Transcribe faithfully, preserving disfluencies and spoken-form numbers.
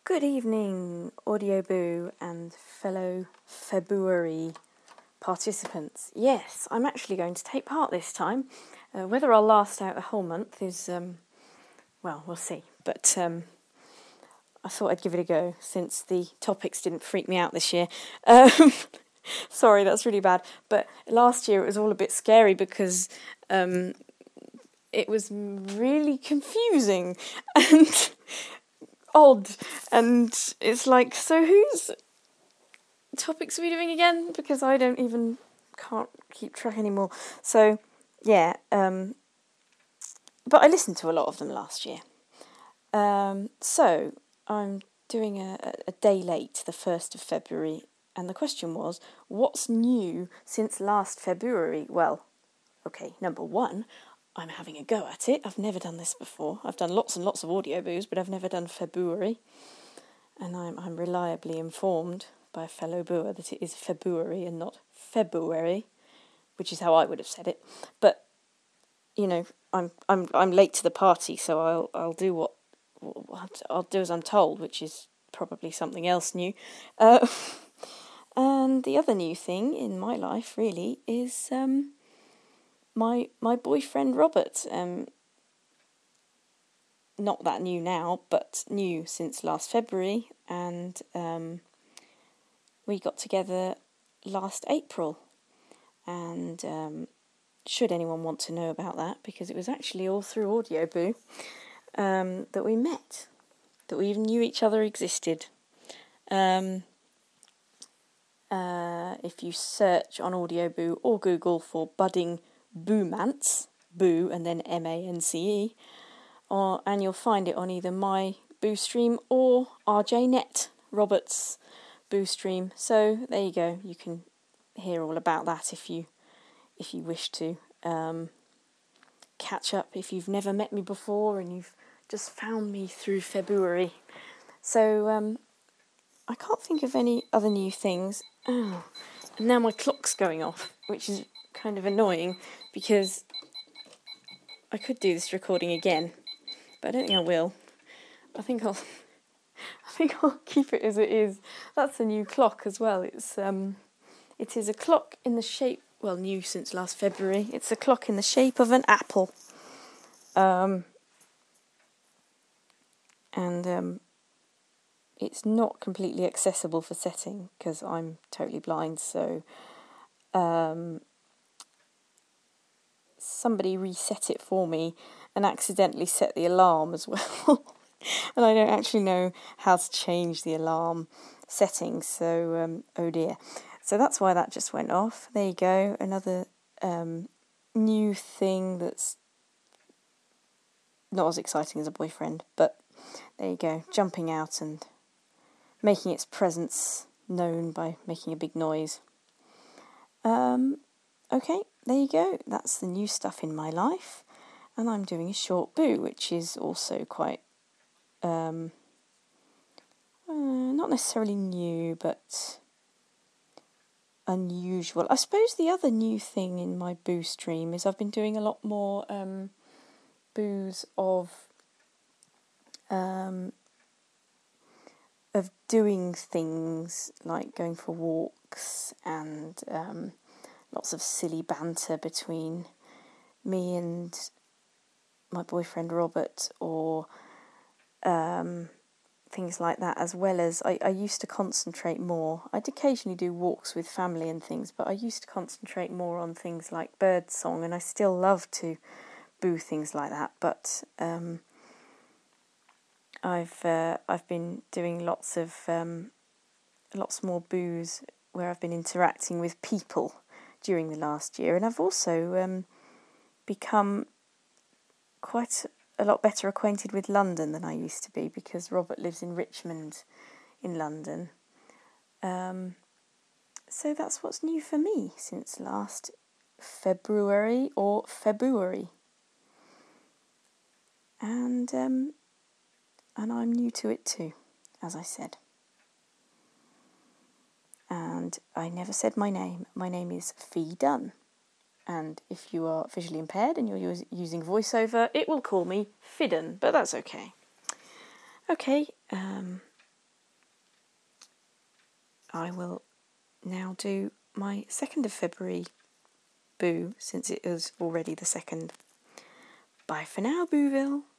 Good evening, Audio Boo and fellow February participants. Yes, I'm actually going to take part this time. Uh, whether I'll last out the whole month is, um, well, we'll see. But um, I thought I'd give it a go since the topics didn't freak me out this year. Um, sorry, that's really bad. But last year it was all a bit scary because um, it was really confusing and odd, and it's like, so whose topics are we doing again? Because I don't even can't keep track anymore. So yeah, um, but I listened to a lot of them last year. Um, so I'm doing a, a day late, the first of February, and the question was, what's new since last February? Well, okay, number one, I'm having a go at it. I've never done this before. I've done lots and lots of audio boos, but I've never done February. And I'm I'm reliably informed by a fellow booer that it is February and not February, which is how I would have said it. But you know, I'm I'm I'm late to the party, so I'll I'll do what, what I'll do as I'm told, which is probably something else new. Uh, and the other new thing in my life really is um my my boyfriend Robert. Um, not that new now, but new since last February, and um. we got together last April, and um, should anyone want to know about that, because it was actually all through Audio Boo um, that we met, that we even knew each other existed. Um, uh, if you search on Audio Boo or Google for budding boomance, boo and then M A N C E, or, and you'll find it on either my Boo stream or R J Net, Robert's Boo stream. So there you go. You can hear all about that if you if you wish to um, catch up if you've never met me before and you've just found me through February. So um, I can't think of any other new things. Oh, and now my clock's going off, which is kind of annoying because I could do this recording again, but I don't think I will. I think I'll I think I'll keep it as it is. That's a new clock as well. It's um, it is a clock in the shape, well, new since last February. It's a clock in the shape of an apple. Um, and um, it's not completely accessible for setting because I'm totally blind. So um, somebody reset it for me and accidentally set the alarm as well. And I don't actually know how to change the alarm settings. So, um, oh dear. So that's why that just went off. There you go. Another um, new thing that's not as exciting as a boyfriend, but there you go. Jumping out and making its presence known by making a big noise. Um, okay, there you go. That's the new stuff in my life. And I'm doing a short boo, which is also quite, um, uh, not necessarily new, but unusual. I suppose the other new thing in my boo stream is I've been doing a lot more um, boos of um, of doing things like going for walks and um, lots of silly banter between me and my boyfriend Robert, or um, things like that, as well as I, I used to concentrate more. I'd occasionally do walks with family and things, but I used to concentrate more on things like bird song, and I still love to boo things like that, but um, I've uh, I've been doing lots of um, lots more boos where I've been interacting with people during the last year, and I've also um, become quite a lot better acquainted with London than I used to be, because Robert lives in Richmond in London. Um, so that's what's new for me since last February or February. And um, and I'm new to it too, as I said. And I never said my name. My name is Fee Dunn. And if you are visually impaired and you're us- using voiceover, it will call me Fidden, but that's okay. Okay, um, I will now do my second of February boo, since it is already the second. Bye for now, Booville.